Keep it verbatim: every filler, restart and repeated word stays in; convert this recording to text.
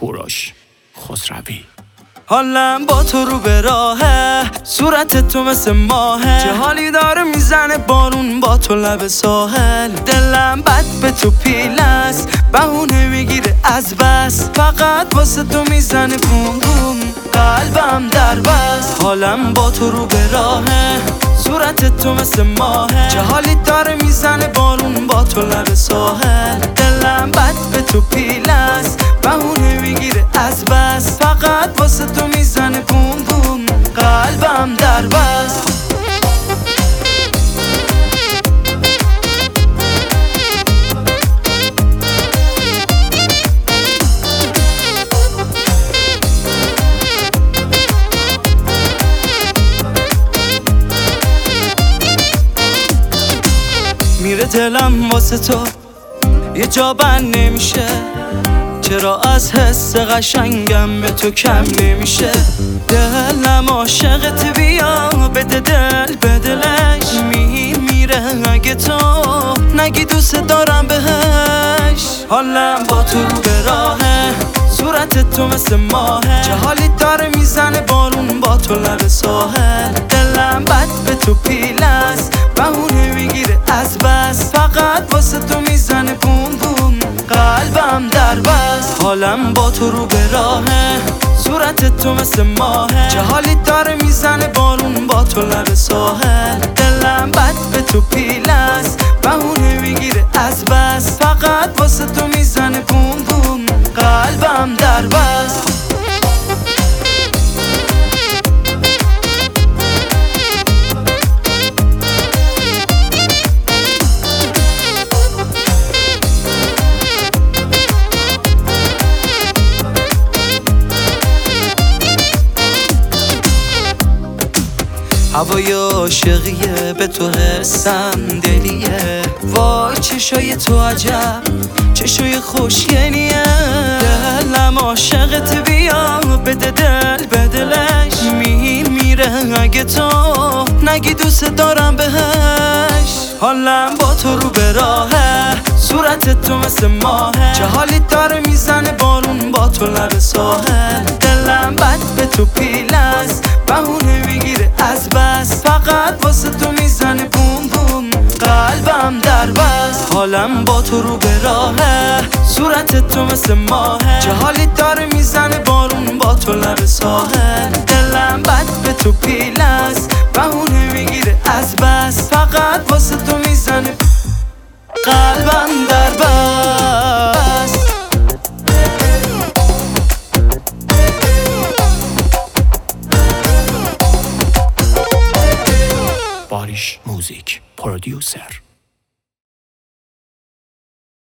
کوروش خسروی. حالم با تو رو به راهه، صورت تو مثل ماهه، چه حالی داره میزنه بارون با تو لب ساحل. دلم بد به تو پیلست، بهونه میگیره از بس، فقط واسه تو میزنه بوم بوم، قلبم در بس. حالم با تو رو به راهه، صورت تو مثل ماهه، چه حالی داره میزنه بارون با تو لب ساحل. دلم بد به تو پیلست، بهونه میگیره از بس، فقط واسه تو میزنه بوم بوم، قلبم در بس. میره دلم واسه تو یه جا بند نمیشه، چرا از حس قشنگم به تو کم نمیشه. دلم عاشقت، بیا بده دل به دلش، می میره اگه تو نگی دوست دارم بهش. حالم با تو رو به راهه، صورت تو مثل ماهه، چه حالی داره میزنه بارون با تو لب ساحل. دلم بد به تو پیلست، بهونه میگیره از بس، فقط واسه تو میزنه بوم بوم، قلبم در بس. حالم با تو رو به راهه، صورت تو مثل ماهه، چه حالی داره میزنه بارون با تو لب ساحل. دلم بد به تو پیلست، بهونه میگیره از بس، فقط واسه تو میزنه بوم بوم، قلبم در بس. هوای عاشقیه، به تو حسم دلیه، وای چشای تو عجب چشای خوشگلیه. دلم عاشقت، بیا بده دل به دلش، می میره اگه تو نگی دوست دارم بهش. حالم با تو رو به راهه، صورت تو مثل ماهه، چه حالی داره میزنه بارون با تو لب ساحل. دلم بد به تو پیلست، بهونه میگیره از بس، فقط واسه تو میزنه بوم بوم، قلبم در بس. حالم با تو رو به راهه، صورت تو مثل ماهه، چه حالی داره میزنه بارون با تو لب ساحل. دلم بد به تو پیلست، بهونه میگیره از بس، فقط واسه تو میزنه، قلبم در بس. باریش موزیک پرودیوسر